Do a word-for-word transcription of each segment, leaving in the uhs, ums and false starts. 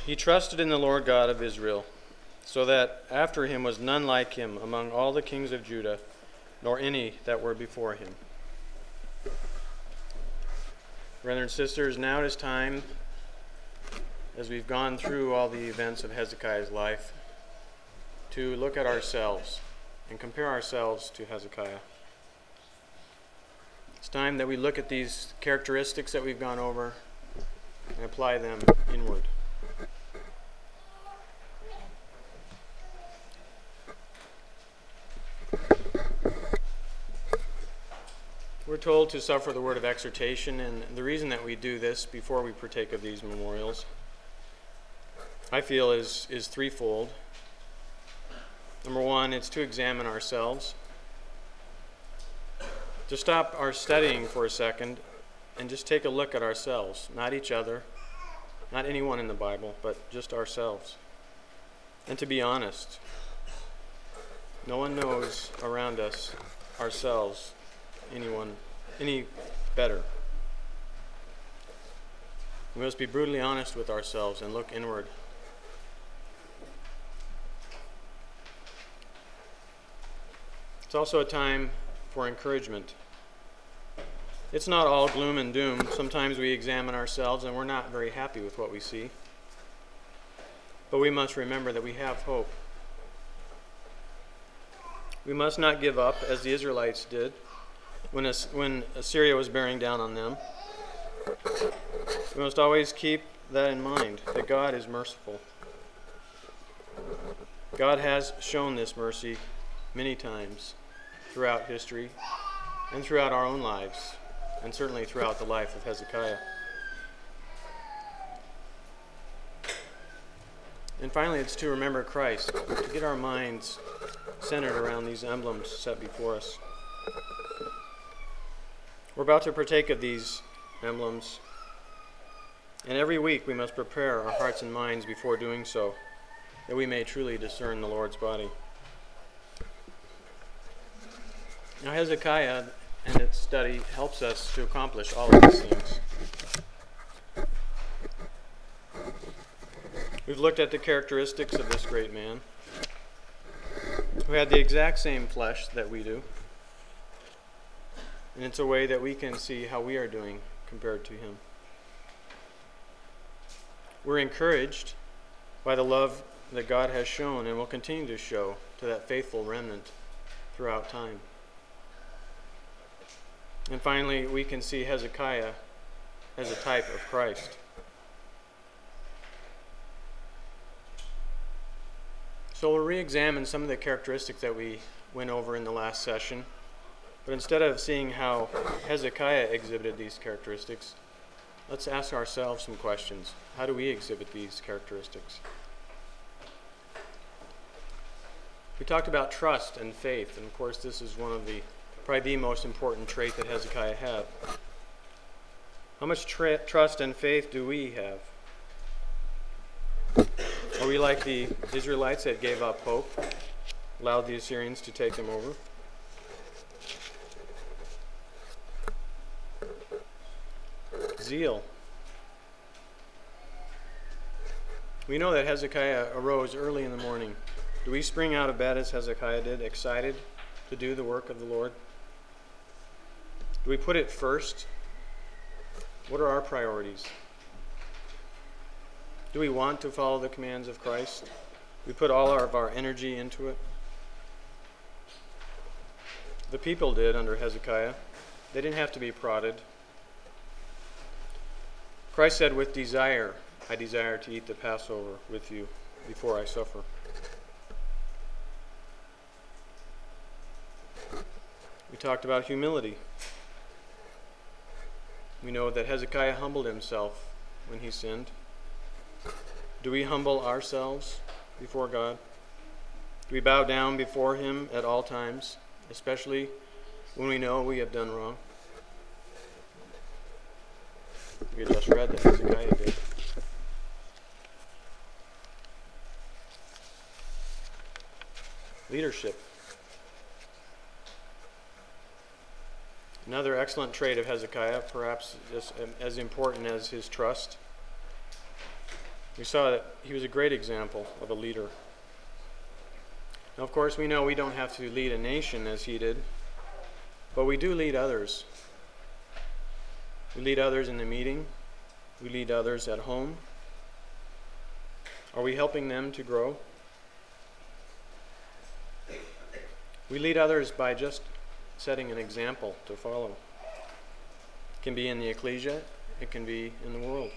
He trusted in the Lord God of Israel, so that after him was none like him among all the kings of Judah, nor any that were before him. Brothers and sisters, now it is time, as we've gone through all the events of Hezekiah's life, to look at ourselves and compare ourselves to Hezekiah. It's time that we look at these characteristics that we've gone over and apply them inward. We're told to suffer the word of exhortation, and the reason that we do this before we partake of these memorials, I feel, is, is threefold. Number one, it's to examine ourselves, to stop our studying for a second and just take a look at ourselves, not each other, not anyone in the Bible, but just ourselves. And to be honest, no one knows around us ourselves anyone any better. We must be brutally honest with ourselves and look inward. It's also a time for encouragement. It's not all gloom and doom. Sometimes we examine ourselves and we're not very happy with what we see. But we must remember that we have hope. We must not give up as the Israelites did when, As- when Assyria was bearing down on them. We must always keep that in mind, that God is merciful. God has shown this mercy many times throughout history and throughout our own lives, and certainly throughout the life of Hezekiah. And finally, it's to remember Christ, to get our minds centered around these emblems set before us. We're about to partake of these emblems, and every week we must prepare our hearts and minds before doing so, that we may truly discern the Lord's body. Now, Hezekiah and its study helps us to accomplish all of these things. We've looked at the characteristics of this great man, who had the exact same flesh that we do, and it's a way that we can see how we are doing compared to him. We're encouraged by the love that God has shown and will continue to show to that faithful remnant throughout time. And finally, we can see Hezekiah as a type of Christ. So we'll re-examine some of the characteristics that we went over in the last session. But instead of seeing how Hezekiah exhibited these characteristics, let's ask ourselves some questions. How do we exhibit these characteristics? We talked about trust and faith, and of course this is one of the, probably the most important trait that Hezekiah had. How much tra- trust and faith do we have? Are we like the Israelites that gave up hope, allowed the Assyrians to take them over? Zeal. We know that Hezekiah arose early in the morning. Do we spring out of bed as Hezekiah did, excited to do the work of the Lord? Do we put it first? What are our priorities? Do we want to follow the commands of Christ? Do we put all of our energy into it? The people did under Hezekiah. They didn't have to be prodded. Christ said, with desire, I desire to eat the Passover with you before I suffer. We talked about humility. We know that Hezekiah humbled himself when he sinned. Do we humble ourselves before God? Do we bow down before him at all times, especially when we know we have done wrong? We just read that Hezekiah did. Leadership. Another excellent trait of Hezekiah, perhaps just as important as his trust, We saw that he was a great example of a leader. Now, of course, we know we don't have to lead a nation as he did, but we do lead others. We lead others in the meeting. We lead others at home. Are we helping them to grow? We lead others by just setting an example to follow. It can be in the ecclesia. It can be in the world.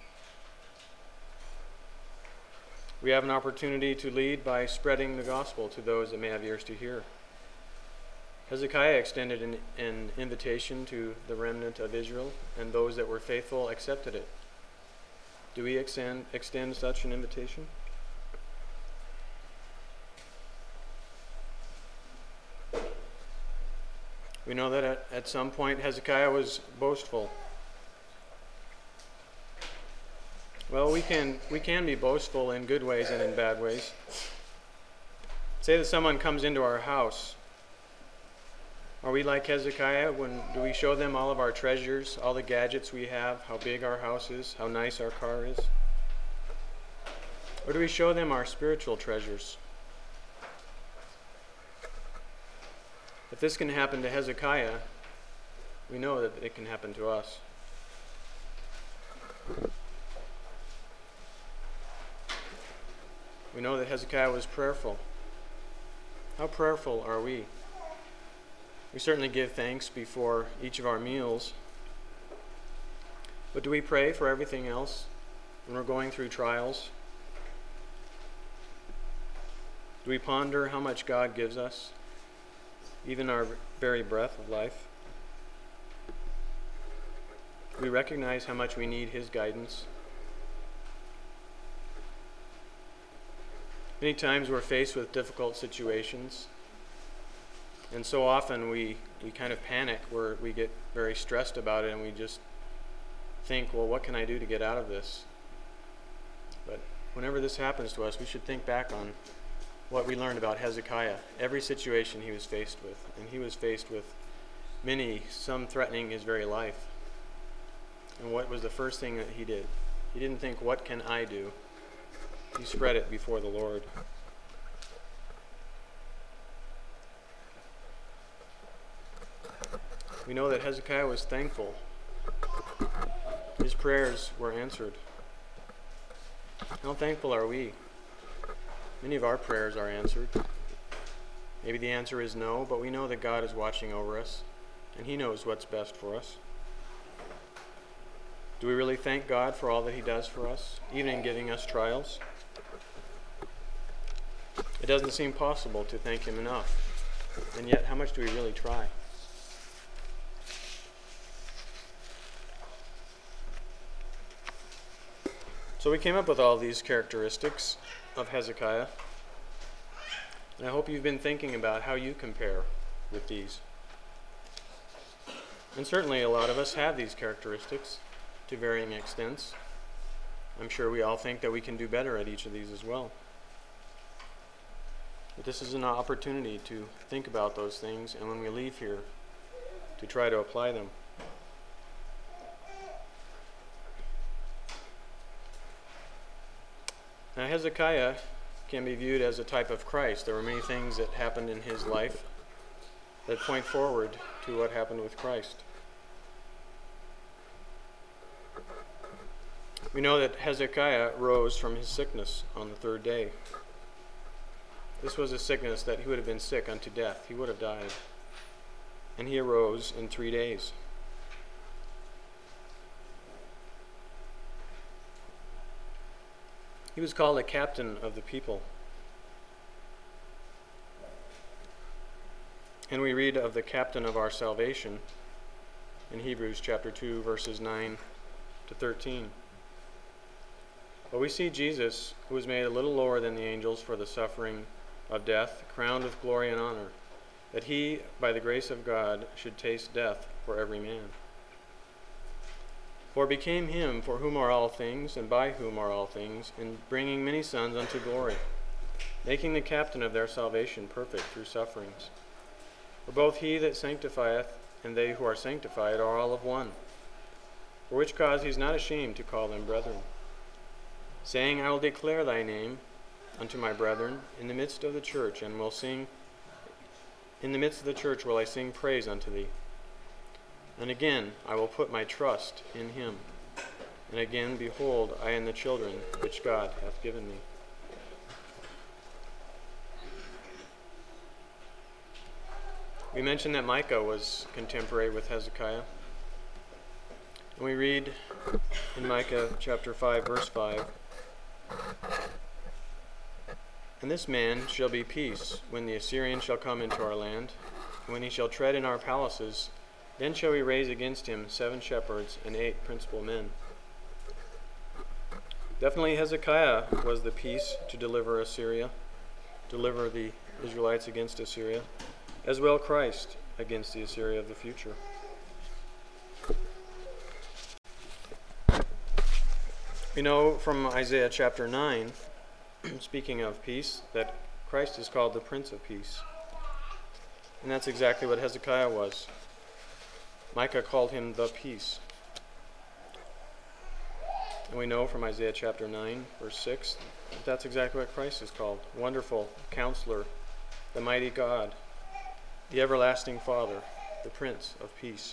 We have an opportunity to lead by spreading the gospel to those that may have ears to hear. Hezekiah extended an, an invitation to the remnant of Israel, and those that were faithful accepted it. Do we extend, extend such an invitation? We know that at, at some point Hezekiah was boastful. Well, we can we can be boastful in good ways and in bad ways. Say that someone comes into our house. Are we like Hezekiah? When do we show them all of our treasures, all the gadgets we have, how big our house is, how nice our car is? Or do we show them our spiritual treasures? If this can happen to Hezekiah, we know that it can happen to us. We know that Hezekiah was prayerful. How prayerful are we? We certainly give thanks before each of our meals. But do we pray for everything else when we're going through trials? Do we ponder how much God gives us, even our very breath of life? Do we recognize how much we need His guidance? Many times we're faced with difficult situations, and so often we, we kind of panic, where we get very stressed about it, and we just think, well, what can I do to get out of this? But whenever this happens to us, we should think back on what we learned about Hezekiah, every situation he was faced with, and he was faced with many, some threatening his very life. And what was the first thing that he did? He didn't think, what can I do? He spread it before the Lord. We know that Hezekiah was thankful. His prayers were answered. How thankful are we? Many of our prayers are answered. Maybe the answer is no, but we know that God is watching over us, and He knows what's best for us. Do we really thank God for all that He does for us, even in giving us trials? It doesn't seem possible to thank Him enough. And yet, how much do we really try? So we came up with all these characteristics of Hezekiah. And I hope you've been thinking about how you compare with these. And certainly a lot of us have these characteristics to varying extents. I'm sure we all think that we can do better at each of these as well. But this is an opportunity to think about those things, and when we leave here, to try to apply them. Now, Hezekiah can be viewed as a type of Christ. There were many things that happened in his life that point forward to what happened with Christ. We know that Hezekiah rose from his sickness on the third day. This was a sickness that he would have been sick unto death. He would have died. And he arose in three days. He was called a captain of the people. And we read of the captain of our salvation in Hebrews chapter two, verses nine to thirteen. But we see Jesus, who was made a little lower than the angels for the suffering of death, crowned with glory and honor, that he, by the grace of God, should taste death for every man. For it became him for whom are all things, and by whom are all things, in bringing many sons unto glory, making the captain of their salvation perfect through sufferings. For both he that sanctifieth and they who are sanctified are all of one, for which cause he is not ashamed to call them brethren, saying, I will declare thy name unto my brethren in the midst of the church, and will sing, in the midst of the church will I sing praise unto thee. And again, I will put my trust in him. And again, behold, I and the children which God hath given me. We mentioned that Micah was contemporary with Hezekiah. And we read in Micah chapter five, verse five, And this man shall be peace when the Assyrian shall come into our land. When he shall tread in our palaces, then shall we raise against him seven shepherds and eight principal men. Definitely Hezekiah was the peace to deliver Assyria, deliver the Israelites against Assyria, as well Christ against the Assyria of the future. We know from Isaiah chapter nine, speaking of peace, that Christ is called the Prince of Peace. And that's exactly what Hezekiah was. Micah called him the peace. And we know from Isaiah chapter nine, verse six, that that's exactly what Christ is called. Wonderful Counselor, the mighty God, the everlasting Father, the Prince of Peace.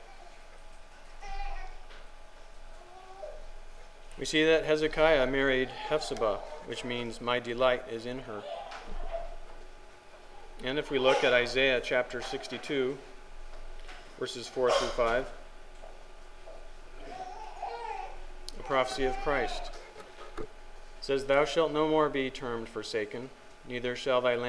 We see that Hezekiah married Hephzibah, which means my delight is in her. And if we look at Isaiah chapter sixty-two, verses four through five, a prophecy of Christ, it says, Thou shalt no more be termed forsaken, neither shall thy land